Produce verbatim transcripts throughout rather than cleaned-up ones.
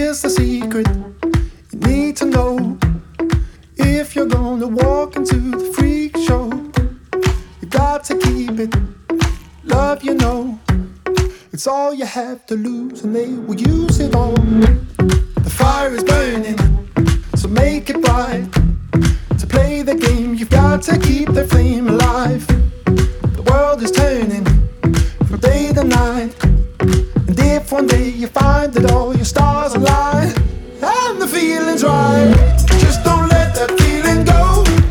Here's the secret you need to know. If you're gonna walk into the freak show, you got to keep it love, you know. It's all you have to lose and they will use it all. The fire is burning, so make it bright. To play the game, you've got to keep the flame alive. The world is turning from day to night, and if one day you find that all your stars align and the feeling's right, just don't let that feeling go.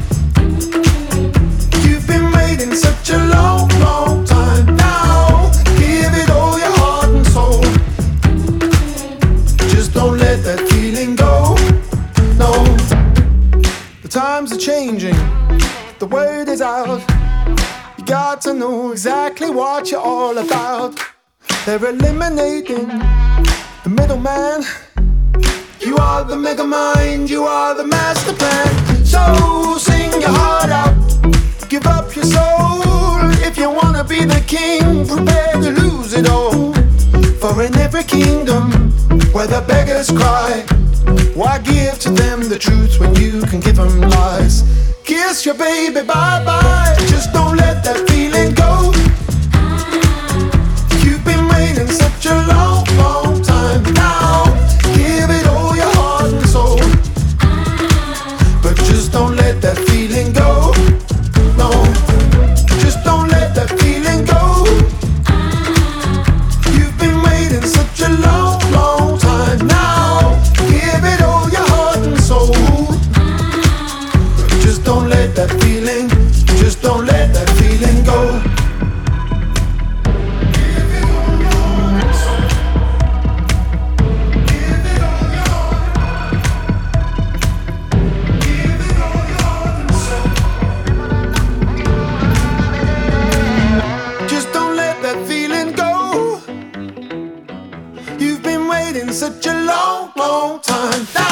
You've been waiting such a long, long time. Now give it all your heart and soul. Just don't let that feeling go. No, the times are changing, the word is out. You got to know exactly what you're all about. They're eliminating the middleman. You are the mega mind, you are the master plan. So sing your heart out, give up your soul. If you wanna be the king, prepare to lose it all. For in every kingdom where the beggars cry, why give to them the truth when you can give them lies? Kiss your baby bye-bye, just don't let that feeling go. You've been waiting such a long, long time. Now give it all your heart and soul, but just don't let that feeling go. No, just don't let that feeling go. You've been waiting such a long, long time. Now give it all your heart and soul, but just don't let that feeling, just don't let that feeling go. Such a long, long time.